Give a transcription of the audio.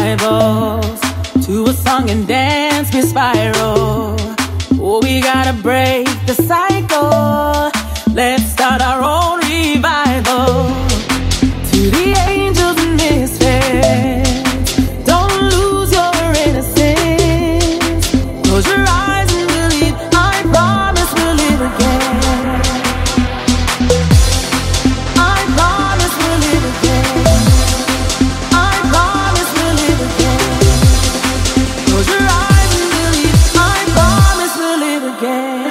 rivals to a song and dance we spiral. Oh, we gotta break the cycle. Let's start our own revival. To the angels and misfits, don't lose your innocence. Close your eyes and believe, I promise we'll live again. I promise we'll live again. I promise we'll live again. Close your eyes and believe, I promise we'll live again.